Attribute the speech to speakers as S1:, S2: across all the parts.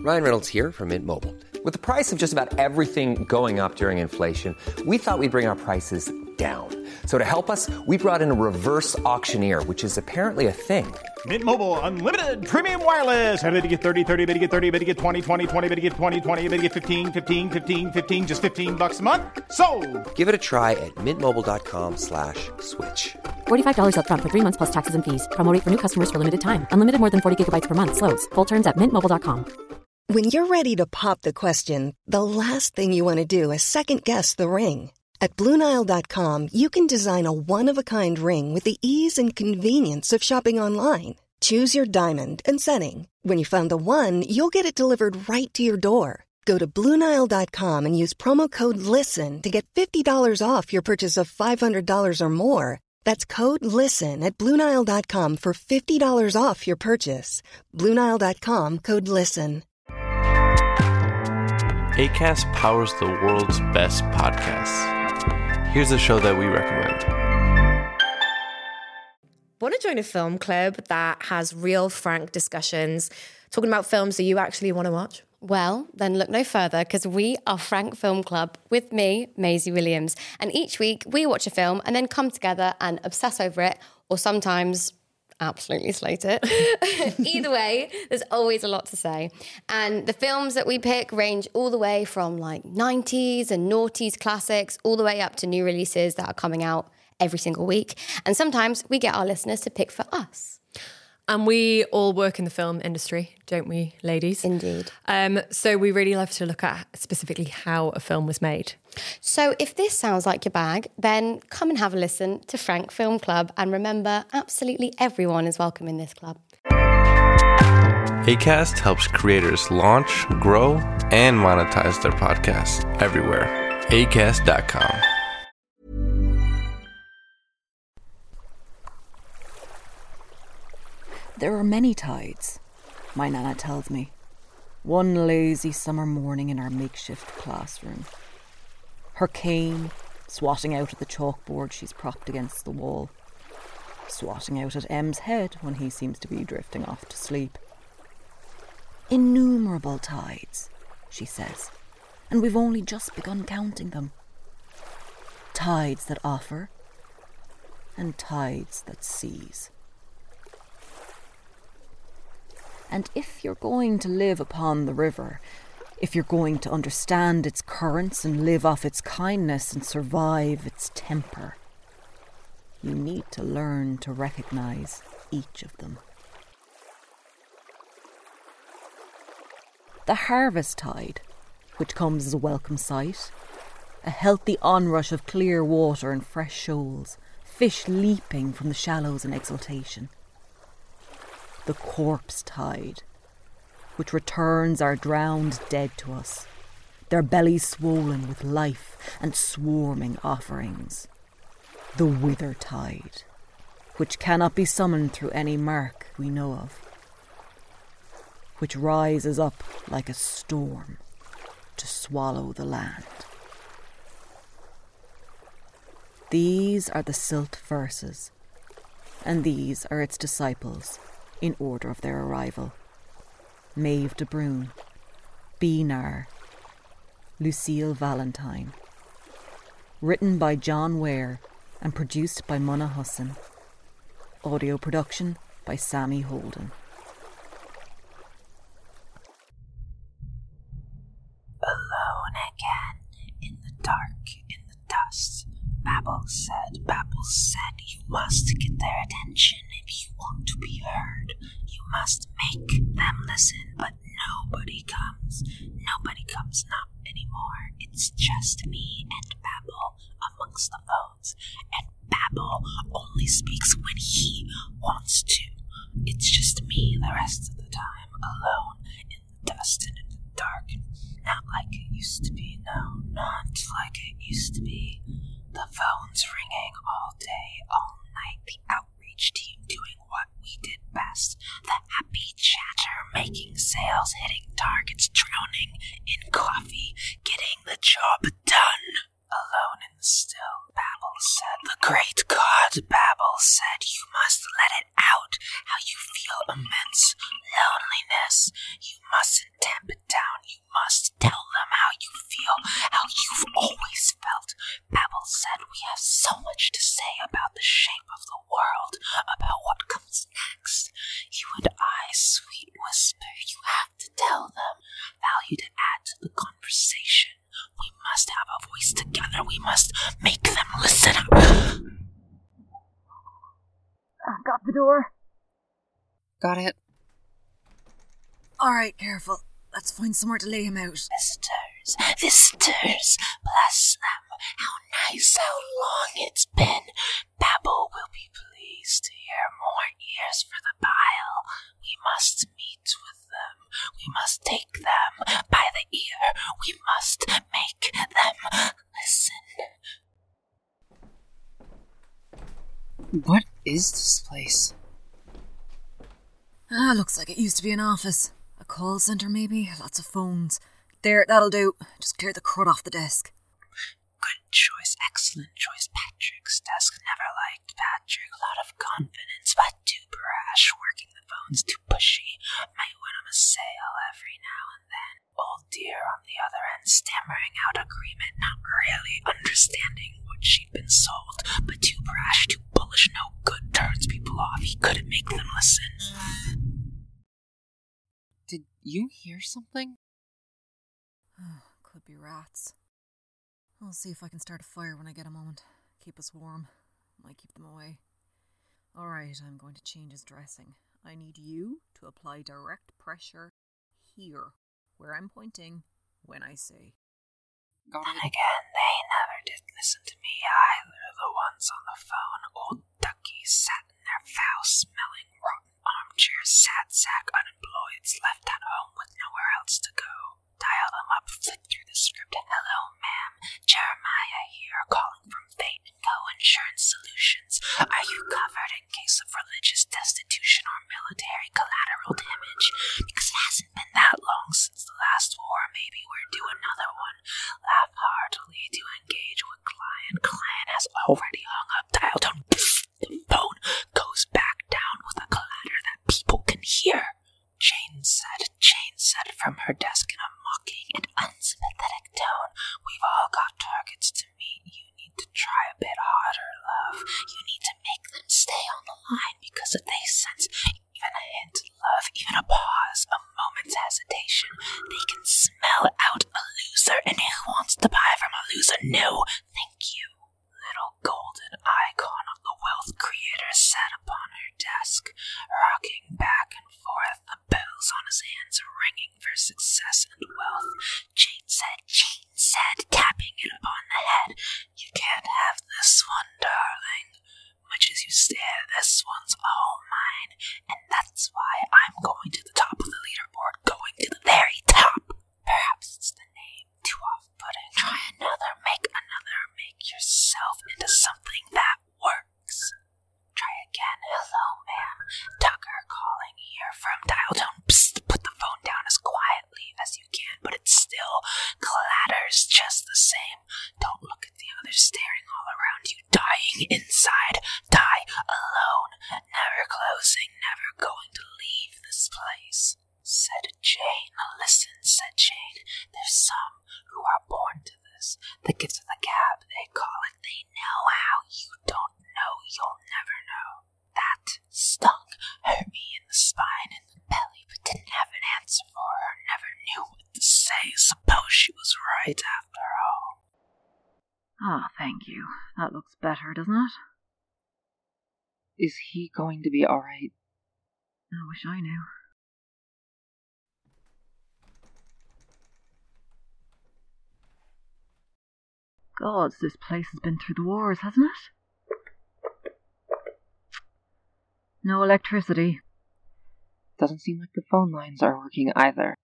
S1: Ryan Reynolds here from Mint Mobile. With the price of just about everything going up during inflation, we thought we'd bring our prices down. So to help us, we brought in a reverse auctioneer, which is apparently a thing.
S2: Mint Mobile Unlimited Premium Wireless. How to get 30, 30, bit to get 30, bit to get 20, 20, 20, bit to get 20, 20, bit to get 15, 15, 15, 15, just $15 a month? Sold!
S1: Give it a try at mintmobile.com/switch.
S3: $45 up front for 3 months plus taxes and fees. Promo rate for new customers for limited time. Unlimited more than 40 gigabytes per month. Slows full terms at mintmobile.com.
S4: When you're ready to pop the question, the last thing you want to do is second-guess the ring. At BlueNile.com, you can design a one-of-a-kind ring with the ease and convenience of shopping online. Choose your diamond and setting. When you find the one, you'll get it delivered right to your door. Go to BlueNile.com and use promo code LISTEN to get $50 off your purchase of $500 or more. That's code LISTEN at BlueNile.com for $50 off your purchase. BlueNile.com, code LISTEN.
S5: Acast powers the world's best podcasts. Here's a show that we recommend.
S6: Want to join a film club that has real, frank discussions, talking about films that you actually want to watch?
S7: Well, then look no further, because we are Frank Film Club with me, Maisie Williams. And each week we watch a film and then come together and obsess over it, or sometimes absolutely slate it. Either way, there's always a lot to say. And the films that we pick range all the way from like 90s and noughties classics, all the way up to new releases that are coming out every single week. And sometimes we get our listeners to pick for us.
S6: And we all work in the film industry, don't we, ladies?
S7: Indeed.
S6: So we really love to look at specifically how a film was made.
S7: So if this sounds like your bag, then come and have a listen to Frank Film Club. And remember, absolutely everyone is welcome in this club.
S5: Acast helps creators launch, grow, and monetize their podcasts everywhere. Acast.com.
S8: There are many tides, my Nana tells me. One lazy summer morning in our makeshift classroom. Her cane swatting out at the chalkboard she's propped against the wall. Swatting out at M's head when he seems to be drifting off to sleep. Innumerable tides, she says, and we've only just begun counting them. Tides that offer and tides that seize. And if you're going to live upon the river, if you're going to understand its currents and live off its kindness and survive its temper, you need to learn to recognise each of them. The harvest tide, which comes as a welcome sight, a healthy onrush of clear water and fresh shoals, fish leaping from the shallows in exultation. The corpse tide, which returns our drowned dead to us, their bellies swollen with life and swarming offerings. The wither tide, which cannot be summoned through any mark we know of, which rises up like a storm to swallow the land. These are the Silt verses, and these are its disciples, in order of their arrival. Maeve de Bruyne, Benar, Lucille Valentine. Written by John Ware and produced by Mona Husson. Audio production by Sammy Holden.
S9: Alone again, in the dark, in the dust. Babel said, you must get their attention if you want to be heard. You must make them listen, but nobody comes. Nobody comes, not anymore. It's just me and Babel amongst the phones. And Babel only speaks when he wants to. It's just me the rest of the time, alone in the dust and in the dark. Not like it used to be, no, not like it used to be. The phones ringing all day, all night. The outreach team doing what we did best. The happy chatter, making sales, hitting targets, drowning in coffee, getting the job done. Alone in the still, Babel said. The great God, Babel said, you must let it out. How you feel immense loneliness. You mustn't tamp it Got it.
S8: Alright, careful. Let's find somewhere to lay him out.
S9: Visitors, bless them. How nice, how long it's been. Babel will be pleased to hear more ears for the bile. We must meet with them. We must take them by the ear. We must make them listen. What is this place?
S8: Looks like it used to be an office. A call centre, maybe? Lots of phones. There, that'll do. Just clear the crud off the desk.
S9: Good choice, excellent choice. Patrick's desk never liked Patrick. A lot of confidence, but too brash. Working the phones too pushy. Might win him a sale every now and then. Old dear on the other end, stammering out agreement, not really understanding what she'd been sold, but too brash, too bullish, no good, turns people off. He couldn't make them listen. Did you hear something?
S8: Could be rats. I'll see if I can start a fire when I get a moment. Keep us warm. Might keep them away. Alright, I'm going to change his dressing. I need you to apply direct pressure here, where I'm pointing, when I say.
S9: Got it. Again, they never did listen to me either. The ones on the phone, old duckies sat in their foul-smelling, rotten armchairs, sad sack unemployeds, left at home with nowhere else to go. Dial them up, flick through the script. Hello, ma'am. Jeremiah here, calling from Fate & Co. Insurance Solutions. Are you covered in case of religious destitution or military collateral damage? Because it hasn't been that long since the last war. Maybe we're due another one. Laugh heartily to engage with client. Client has already hung up. Dial tone. The phone goes back down with a clatter that people can hear. Jane said from her desk in a mocking and unsympathetic tone, "We've all got targets to meet. You need to try a bit harder, love. You need to make them stay on the line, because if they sense even a hint of love, even a pause, a moment's hesitation, they can smell out a loser. And who wants to buy from a loser? No, thank you." Little golden icon of the wealth creator sat upon her desk, rocking back and forth, the bells on his hands ringing for success and wealth. Jane said, tapping it upon the head, "You can't have this one, darling. Much as you stare, this one's all mine, and that's why I'm going to the top of the leaderboard, going to the very top. Perhaps it's the name, too off-putting. Try another, make yourself into something that works. Try again. Hello, ma'am. Tucker calling here from dial tone. Psst, put the phone down as quietly as you can, but it still clatters just the same. Don't look at the others staring all around you, dying inside. Die alone. Never closing, never going to leave this place," said Jane. "Listen," said Jane. "There's some who are born to this. The gift of the gab, they call it. They know how. You don't know. You'll never know. That stung, hurt me in the spine and the belly, but didn't have an answer for her. Never knew what to say. Suppose she was right after all."
S8: Ah, thank you. That looks better, doesn't it?
S9: Is he going to be alright?
S8: I wish I knew. Gods, this place has been through the wars, hasn't it? No electricity.
S9: Doesn't seem like the phone lines are working either.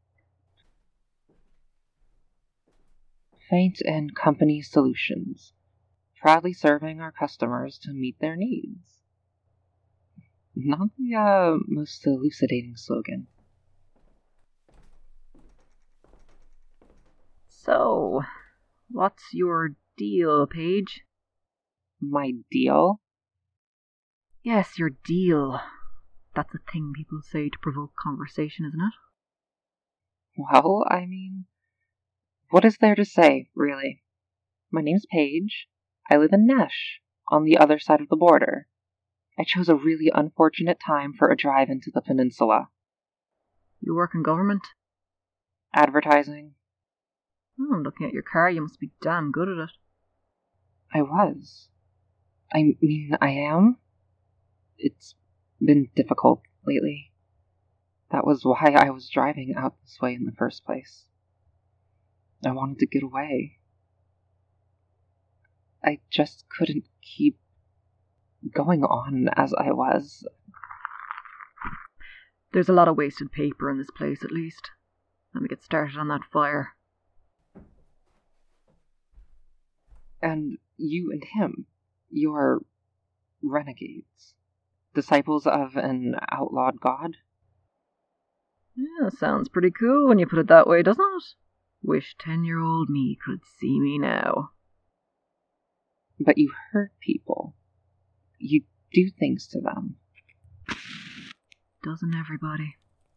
S9: Fate & Company Solutions. Proudly serving our customers to meet their needs. Not the most elucidating slogan.
S8: So, what's your deal, Paige?
S9: My deal?
S8: Yes, your deal. That's a thing people say to provoke conversation, isn't it?
S9: Well, I mean, what is there to say, really? My name's Paige. I live in Nesh, on the other side of the border. I chose a really unfortunate time for a drive into the peninsula.
S8: You work in government?
S9: Advertising.
S8: Oh, looking at your car, you must be damn good at it.
S9: I was. I mean, I am. It's been difficult lately. That was why I was driving out this way in the first place. I wanted to get away. I just couldn't keep going on as I was.
S8: There's a lot of wasted paper in this place, at least. Let me get started on that fire.
S9: And you and him, you're renegades. Disciples of an outlawed god?
S8: Yeah, sounds pretty cool when you put it that way, doesn't it? Wish 10-year-old me could see me now.
S9: But you hurt people. You do things to them.
S8: Doesn't everybody?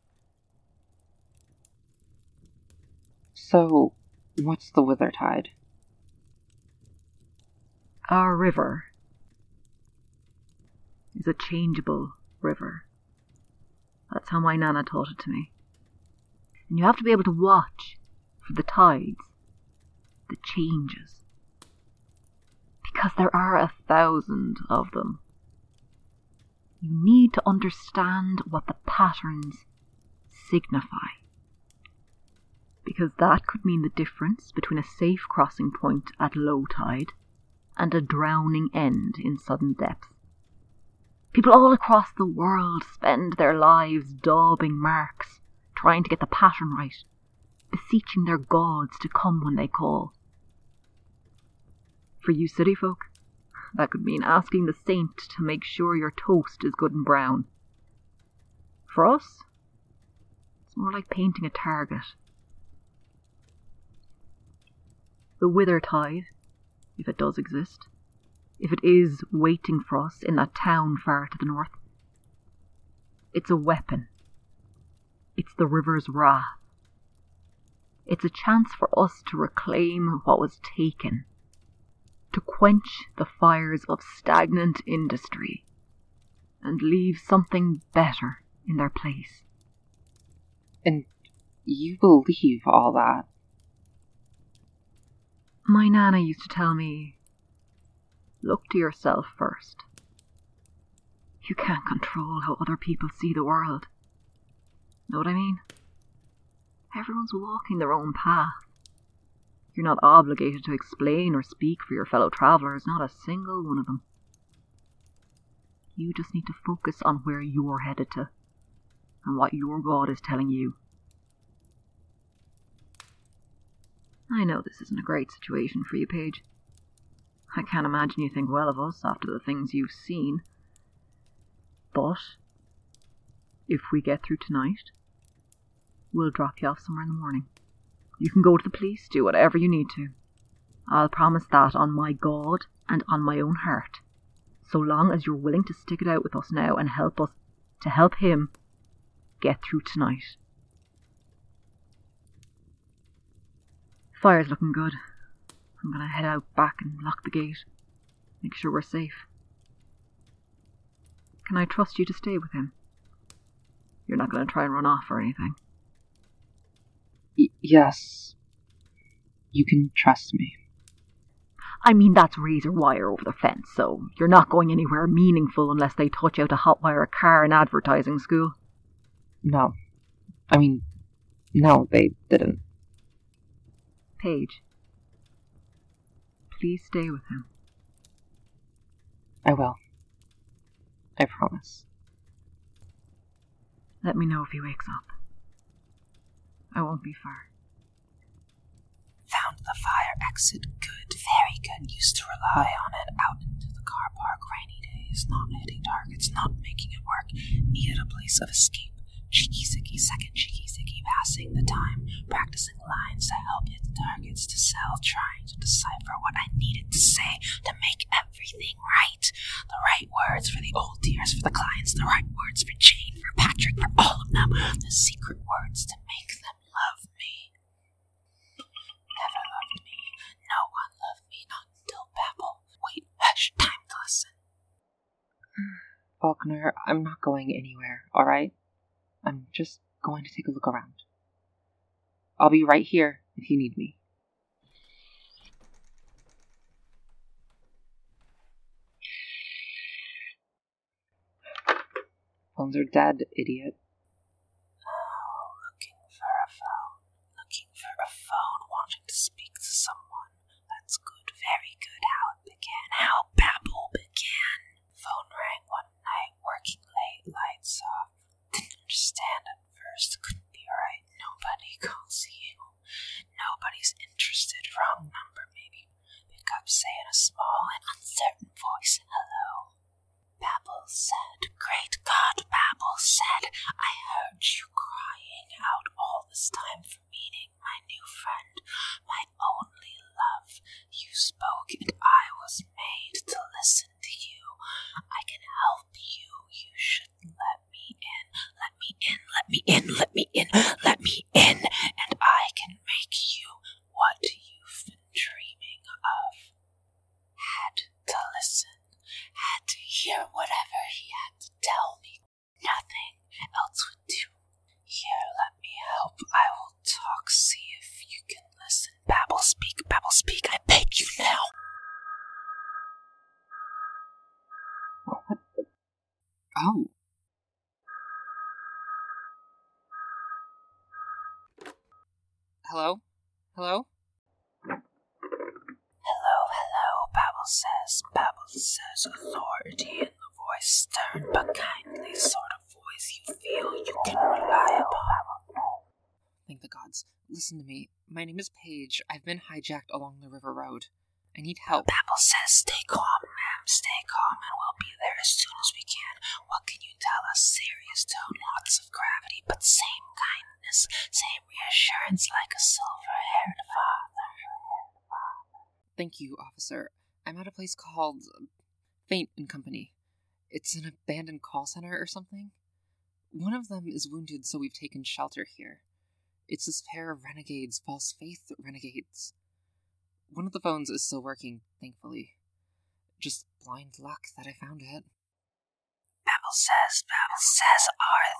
S9: So, what's the Withertide?
S8: Our river is a changeable river. That's how my nana taught it to me. And you have to be able to watch for the tides, the changes. Because there are 1,000 of them. You need to understand what the patterns signify. Because that could mean the difference between a safe crossing point at low tide and a drowning end in sudden depth. People all across the world spend their lives daubing marks, trying to get the pattern right, beseeching their gods to come when they call. For you city folk, that could mean asking the saint to make sure your toast is good and brown. For us, it's more like painting a target. The Withertide, if it does exist, if it is waiting for us in that town far to the north, it's a weapon. It's the river's wrath. It's a chance for us to reclaim what was taken, to quench the fires of stagnant industry, and leave something better in their place.
S9: And you believe all that?
S8: My nana used to tell me, look to yourself first. You can't control how other people see the world. Know what I mean? Everyone's walking their own path. You're not obligated to explain or speak for your fellow travellers, not a single one of them. You just need to focus on where you're headed to, and what your God is telling you. I know this isn't a great situation for you, Paige. I can't imagine you think well of us after the things you've seen. But if we get through tonight, we'll drop you off somewhere in the morning. You can go to the police, do whatever you need to. I'll promise that on my God and on my own heart. So long as you're willing to stick it out with us now and help us to help him get through tonight. Fire's looking good. I'm gonna head out back and lock the gate. Make sure we're safe. Can I trust you to stay with him? You're not gonna try and run off or anything?
S9: Yes. You can trust me.
S8: I mean, that's razor wire over the fence, so you're not going anywhere meaningful unless they touch out to hotwire a car in advertising school.
S9: No. I mean, no, they didn't.
S8: Paige, please stay with him.
S9: I will. I promise.
S8: Let me know if he wakes up. I won't be far.
S9: Found the fire exit good, very good. Used to rely on it out into the car park. Rainy days, not hitting targets, not making it work. Needed a place of escape. Cheeky-sicky, second cheeky-sicky, passing the time. Practicing lines to help hit the targets to sell. Trying to decipher what I needed to say to make everything right. The right words for the old dears, for the clients. The right words for Jane, for Patrick, for all of them. The secret words to make them love me. Never loved me. No one loved me, not until Babel. Wait, hush, time to listen. Faulkner, I'm not going anywhere, alright? I'm just going to take a look around. I'll be right here if you need me. Phones are dead, idiot. look, see if you can listen. Babble, speak, I beg you now. Oh. Hello? Hello? Hello, Babble says, authority in the voice, stern but kindly, sort of voice you feel you can rely upon. Thank the gods. Listen to me. My name is Paige. I've been hijacked along the river road. I need help. Babble says, stay calm, ma'am, stay calm, and we'll be there as soon as we can. What can you tell us? Serious tone, lots of gravity, but same kindness, same reassurance like a silver-haired father. Thank you, officer. I'm at a place called Faint and Company. It's an abandoned call center or something. One of them is wounded, so we've taken shelter here. It's this pair of renegades, false faith renegades. One of the phones is still working, thankfully. Just blind luck that I found it. Babble says, are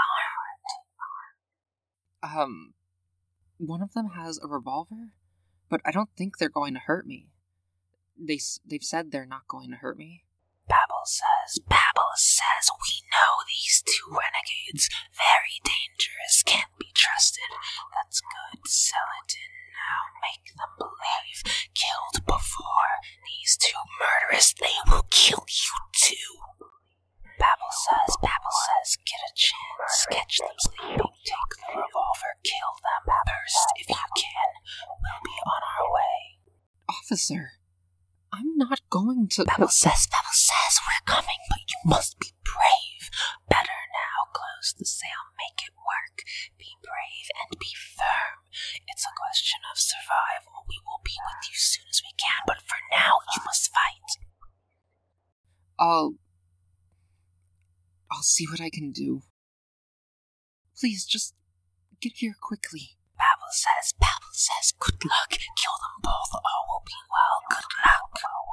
S9: they armed? One of them has a revolver, but I don't think they're going to hurt me. They've said they're not going to hurt me. Babble says, we know these two renegades. Very dangerous, can't be trusted. That's good, sell it in now, make them believe. Killed before, these two murderers, they will kill you too. Babble says, get a chance, catch them sleeping, take the revolver, kill them first if you can. We'll be on our way. Officer, I'm not going to... Babble says, we're coming, but you must be brave. Better now, close the sail, make it work. Be brave and be firm. It's a question of survival. We will be with you soon as we can, but for now, you must fight. I'll see what I can do. Please, just get here quickly. Babble says, good luck. Kill them both. All will be well. Good luck.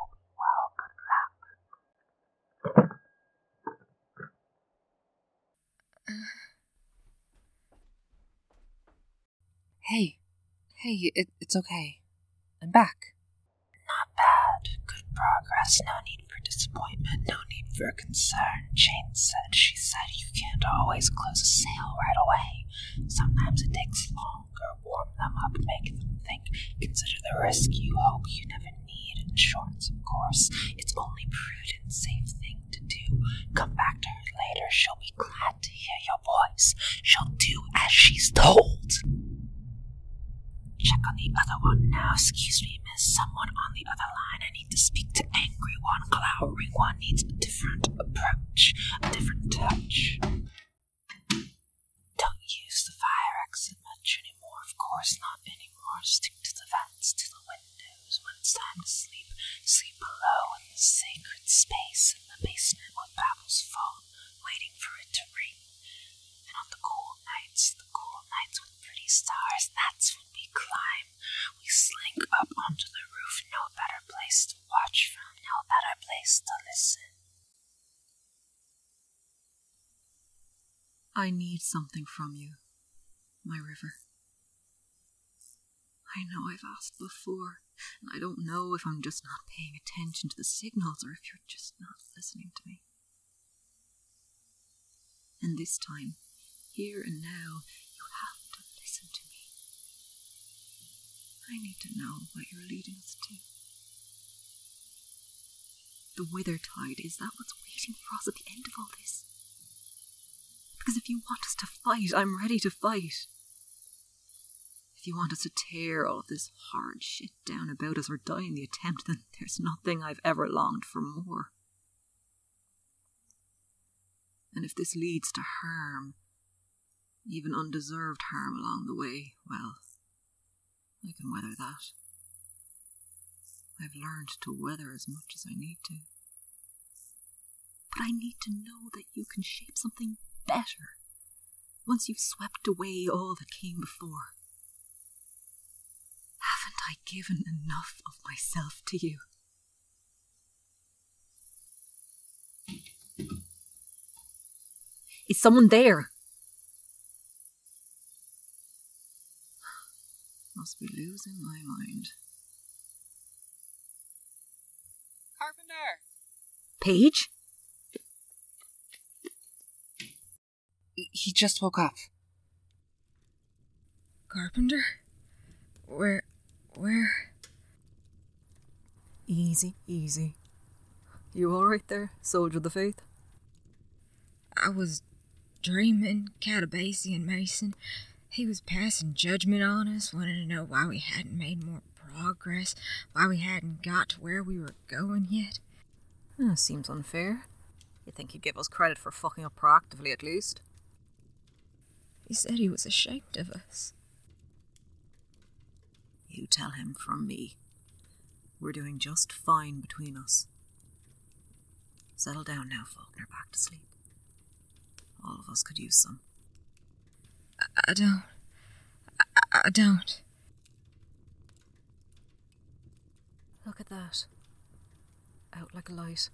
S9: Hey, it's okay. I'm back. Not bad. Good progress. No need for disappointment. No need for concern. Jane said you can't always close a sale right away. Sometimes it takes longer. Warm them up, make them think. Consider the risk you hope you never need. Insurance, of course. It's only prudent, safe thing to do. Come back to her later. She'll be glad to hear your voice. She'll do as she's told. Check on the other one now. Excuse me, miss. Someone on the other line. I need to speak to angry one. Glowering one needs a different approach, a different touch. Don't use the fire exit much anymore. Of course not anymore. Stick to the vents, to the windows. When it's time to sleep, sleep below in the sacred space in the basement with Babble's phone, waiting for it to ring. And on the cool nights with pretty stars, that's when we climb. We slink up onto the roof. No better place to watch from, no better place to listen.
S8: I need something from you, my river. I know I've asked before, and I don't know if I'm just not paying attention to the signals or if you're just not listening to me. And this time, here and now, you have to listen to me. I need to know what you're leading us to. The wither tide, is that what's waiting for us at the end of all this? Because if you want us to fight, I'm ready to fight. If you want us to tear all of this hard shit down about us or die in the attempt, then there's nothing I've ever longed for more. And if this leads to harm, even undeserved harm along the way, well, I can weather that. I've learned to weather as much as I need to. But I need to know that you can shape something better once you've swept away all that came before. Haven't I given enough of myself to you? Is someone there?
S9: must be losing my mind.
S10: Carpenter!
S9: Paige? He just woke up.
S10: Carpenter? Where?
S8: Easy. You alright there, soldier of the faith?
S10: I was dreaming Catabassian Mason. He was passing judgment on us, wanted to know why we hadn't made more progress, why we hadn't got to where we were going yet.
S8: Seems unfair. You'd think he'd give us credit for fucking up proactively, at least.
S10: He said he was ashamed of us.
S8: You tell him from me. We're doing just fine between us. Settle down now, Faulkner. Back to sleep. All of us could use some.
S10: I don't.
S8: Look at that. Out like a light.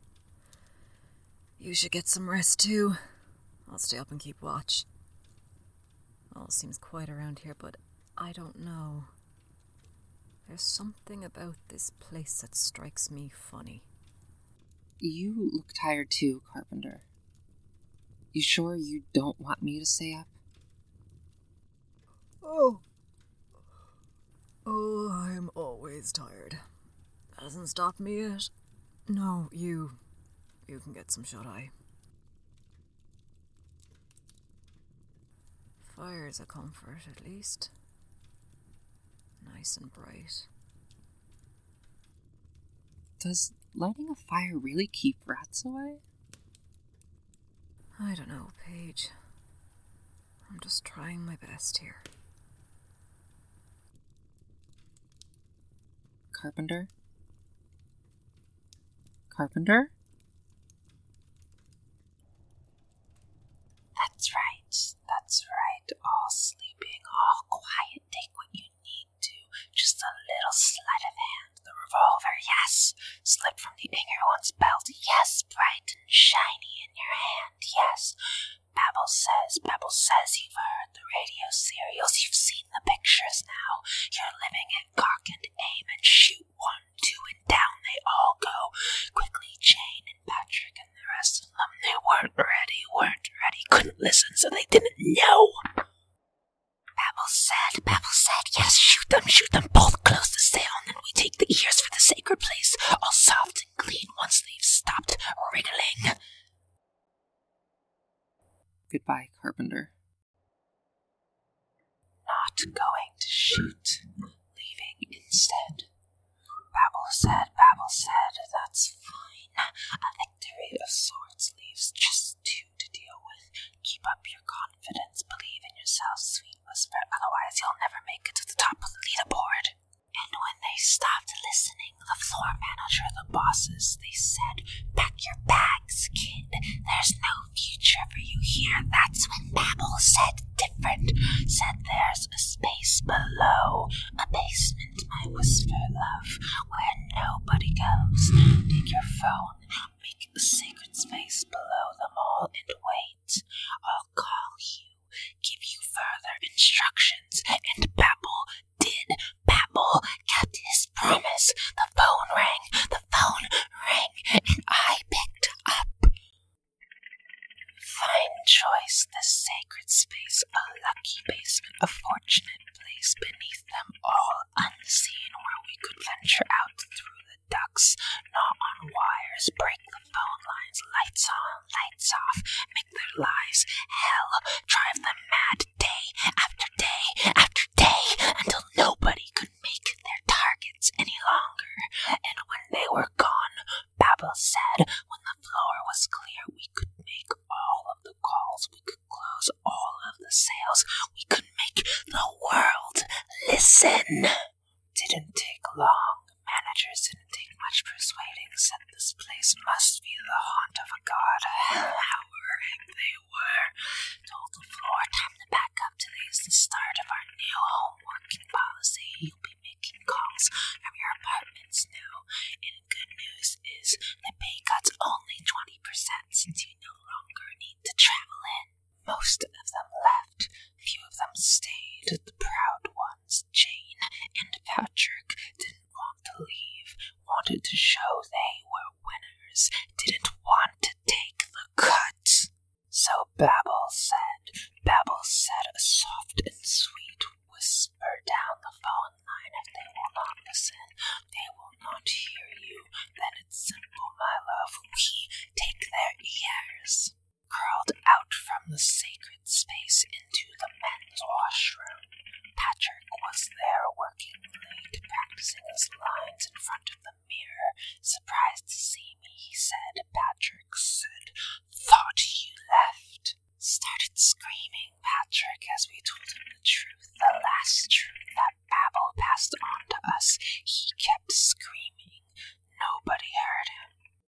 S8: You should get some rest too. I'll stay up and keep watch. All seems quiet around here, but I don't know. There's something about this place that strikes me funny.
S9: You look tired too, Carpenter. You sure you don't want me to stay up?
S8: Oh, I'm always tired. Hasn't stopped me yet. No, you can get some shut-eye. Fire's a comfort, at least. Nice and bright.
S9: Does lighting a fire really keep rats away?
S8: I don't know, Paige. I'm just trying my best here.
S9: Carpenter? Carpenter? That's right. All sleeping, all quiet. Take what you need to. Just a little sleight of hand. The revolver, yes. Slip from the Inger one's belt, yes. Bright and shiny in your hand, yes. Babble says you've heard the radio serials. You've seen the pictures now. You're living it. Cock and aim and shoot. 1, 2, and down they all go. Quickly, Jane and Patrick and the rest of them. They weren't ready. Couldn't listen, so they didn't know. Babble said, yes, shoot them, both close the sale, and then we take the ears for the sacred place, all soft and clean once they've stopped wriggling. Goodbye, Carpenter. Not going to shoot, leaving instead. Babble said, that's fine. A victory of sorts leaves just 2 to deal with. Keep up your confidence, believe in yourself, sweet whisper, otherwise you'll never make it to the top of the leaderboard. And when they stopped listening, the floor manager, the bosses, they said, pack your bags, kid. There's no future for you here. That's when Babble said different. Said there's a space below. A basement, my whisper love, where nobody goes. Take your phone, make the sacred space below them all, and wait. I'll call you, give you further instructions, and Babble did. Babble kept his promise. The phone rang, and I picked up. Fine choice, this sacred space, a lucky basement, a fortunate place beneath them all, unseen, where we could venture out through the ducts, gnaw on wires, break the phone lines, lights on, lights off, make their lives hell, drive them mad day after day after day, until nobody could make their targets any longer. And when they were gone, Babel said, when the floor was clear, we could make all of the calls, we could close all of the sales, we could make the world listen. Didn't take long. Managers didn't take much persuading, said this place must be the haunt of a god. How worrying they were. Told the floor, time to back up. Today's the start of our new home working policy. You'll be making calls from your apartments now. And good news is the pay cut's only 20% since you no longer need to travel in. Most of them left. Few of them stayed. The proud ones, Jane practicing his lines in front of the mirror. Surprised to see me, he said. Patrick said, "Thought you left." Started screaming, Patrick, as we told him the truth, the last truth that Babel passed on to us. He kept screaming. Nobody heard him.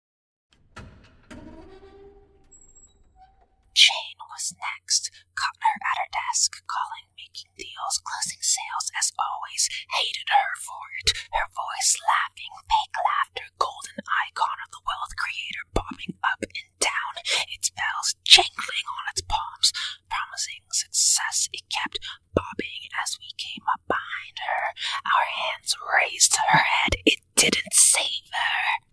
S9: Jane was next. Caught her at her desk, calling, making deals, closing sales as always. Hated her for it. Her voice laughing, fake laughter, golden icon of the wealth creator bobbing up and down, its bells jangling on its palms, promising success. It kept bobbing as we came up behind her, our hands raised to her head. It didn't save her.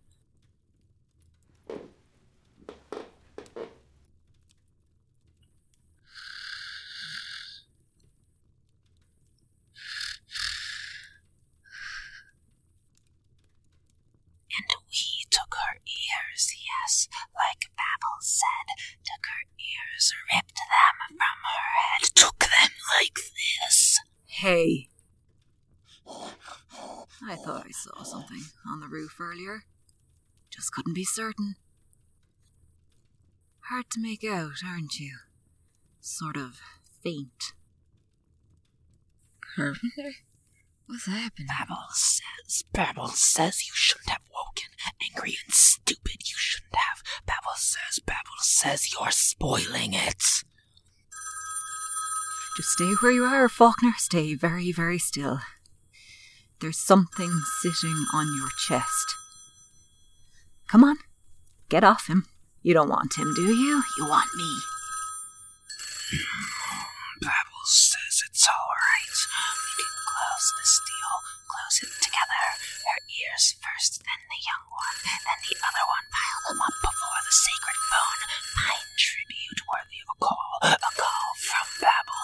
S9: And we took her ears, yes, like Babel said, took her ears, ripped them from her head, took them like this.
S8: Hey. I thought I saw something on the roof earlier. Just couldn't be certain. Hard to make out, aren't you? Sort of faint.
S10: Carpenter? What's happening?
S9: Babel says you shouldn't have woken. Angry and stupid, you shouldn't have. Babel says you're spoiling it.
S8: Just stay where you are, Faulkner. Stay very, very still. There's something sitting on your chest. Come on, get off him. You don't want him, do you? You want me.
S9: Babel says it's all right. We can close this deal. Close it together. Her ears first, then the young one, then the other one. Pile them up before the sacred phone. Fine tribute worthy of a call. A call from Babel.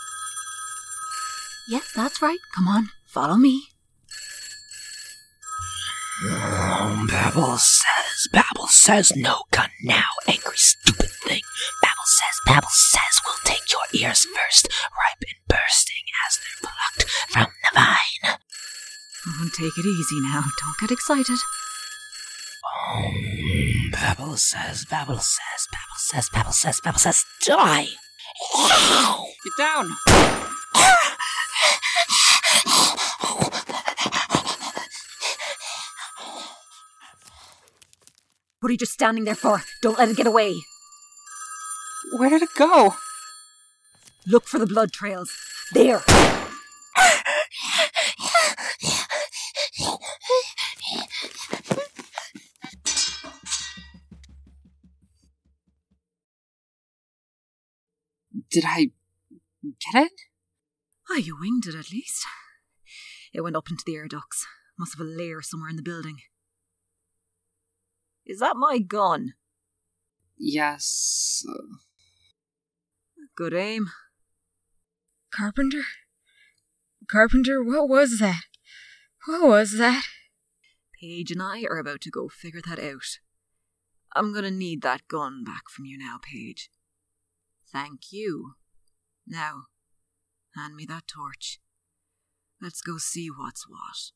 S8: Yes, that's right. Come on, follow me.
S9: Babel says no gun now, angry stupid thing. Babel says we'll take your ears first, ripe and bursting as they're plucked from the vine.
S8: Oh, take it easy now, don't get excited.
S9: Babel says, die!
S11: Get down!
S8: What are you just standing there for? Don't let it get away.
S11: Where did it go?
S8: Look for the blood trails. There!
S11: Did I get it?
S8: Oh, you winged it at least. It went up into the air ducts. Must have a lair somewhere in the building. Is that my gun?
S11: Yes.
S8: Good aim.
S10: Carpenter, what was that?
S8: Paige and I are about to go figure that out. I'm gonna need that gun back from you now, Paige. Thank you. Now, hand me that torch. Let's go see what's what.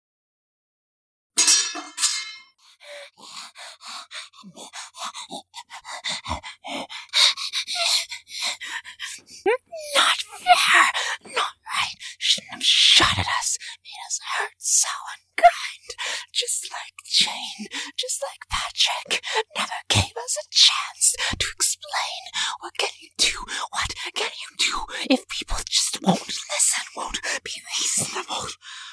S9: Not fair! Not right! Shouldn't have shot at us! Made us hurt so unkind! Just like Jane, just like Patrick, never gave us a chance to explain. What can you do? What can you do if people just won't listen, won't be reasonable?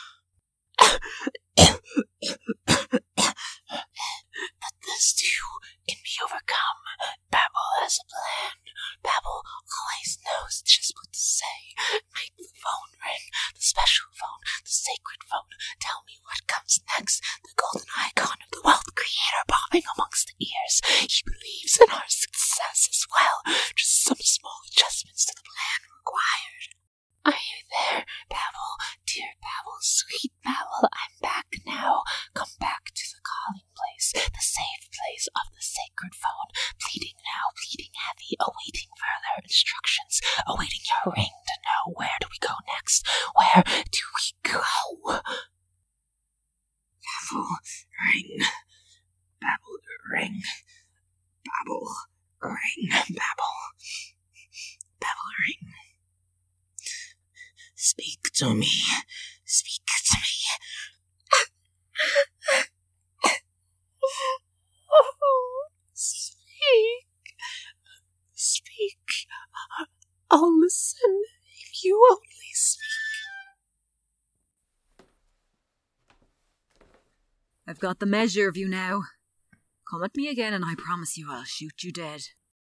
S9: But this too can be overcome. Babel has a plan. Babel always knows just what to say. Make the phone ring, the special phone, the sacred phone. Tell me what comes next. The golden icon of the wealth creator bobbing amongst the ears. He believes in our success as well. Just some small adjustments to the plan required. Are you there, Babel? Dear Babel, sweet Babel, I'm back now. Come back to the calling place, the safe place of the sacred phone. Pleading now, pleading heavy, awaiting further instructions, awaiting your ring to know where do we go next? Where do we go? to me. Speak to me. Speak. I'll listen if you only speak.
S8: I've got the measure of you now. Come at me again and I promise you I'll shoot you dead.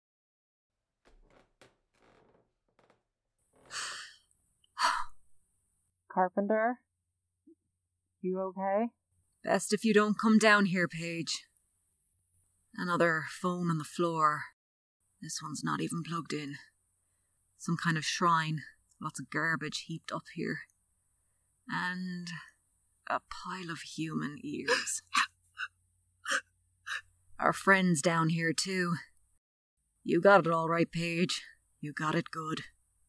S12: Carpenter? You okay?
S8: Best if you don't come down here, Paige. Another phone on the floor. This one's not even plugged in. Some kind of shrine. Lots of garbage heaped up here. And a pile of human ears. Our friends down here too. You got it all right, Paige. You got it good.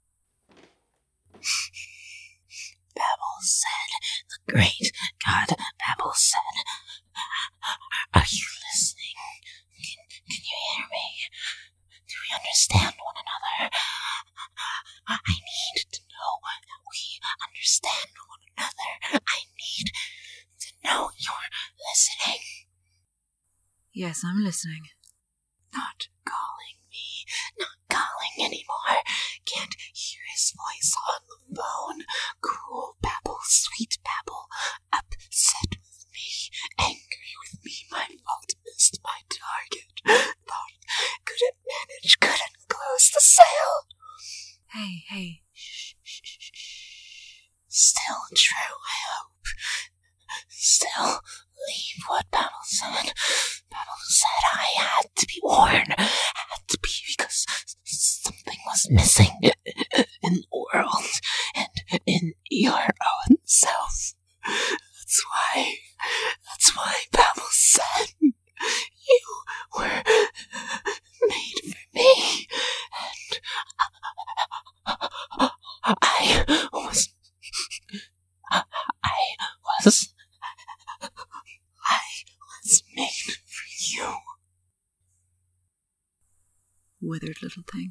S9: Babel said, the great God Babel said, are you listening? Can you hear me? Do we understand one another? I need to know that we understand one another. I need to know you're listening.
S8: Yes, I'm listening.
S9: Not calling me, not calling anymore. Can't hear his voice on the phone. Cruel Babel, sweet Babel, upset with me, angry with me. My fault, missed my target. Thought couldn't manage, couldn't close the sale.
S8: Hey.
S9: Shh. Still true, I hope. Still believe what Babel said. Babel said I had to be warned. Had to be because something was missing in the world and in your own self. That's why Babel said you were made for me. And I was made for you.
S8: Withered little thing.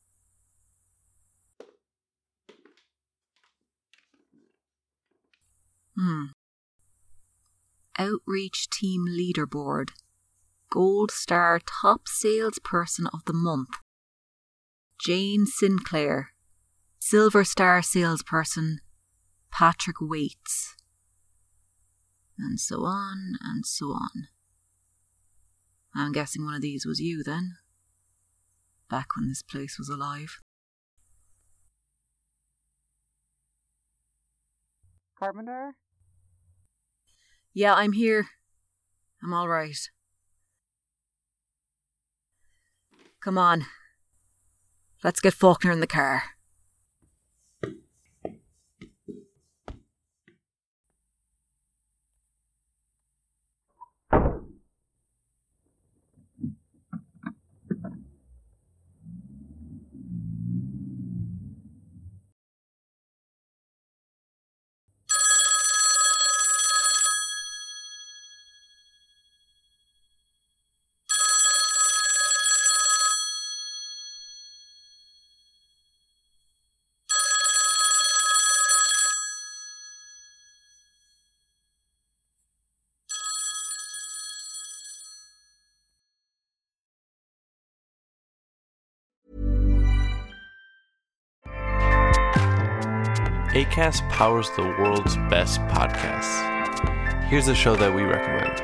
S8: Outreach Team Leaderboard. Gold Star Top Salesperson of the Month. Jane Sinclair. Silver Star Salesperson Patrick Waits. And so on and so on. I'm guessing one of these was you then. Back when this place was alive.
S12: Carpenter?
S8: Yeah, I'm here. I'm all right. Come on. Let's get Faulkner in the car.
S5: Acast powers the world's best podcasts. Here's a show that we recommend.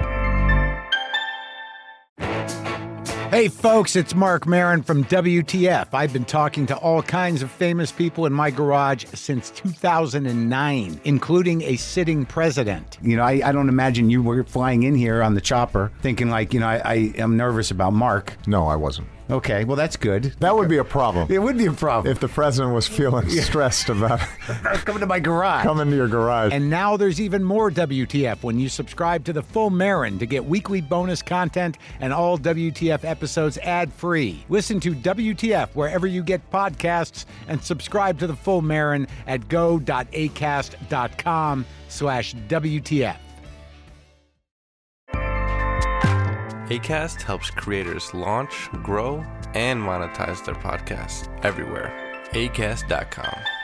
S2: Hey folks, it's Mark Maron from WTF. I've been talking to all kinds of famous people in my garage since 2009, including a sitting president.
S13: You know, I don't imagine you were flying in here on the chopper thinking like, I am nervous about Mark.
S14: No, I wasn't.
S13: Okay, well, that's good.
S14: That would be a problem.
S13: It would be a problem.
S14: If the president was feeling stressed about
S13: coming to my garage.
S14: Coming to your garage.
S2: And now there's even more WTF when you subscribe to the Full Marin to get weekly bonus content and all WTF episodes ad-free. Listen to WTF wherever you get podcasts and subscribe to the Full Marin at go.acast.com/WTF.
S5: Acast helps creators launch, grow, and monetize their podcasts everywhere. Acast.com.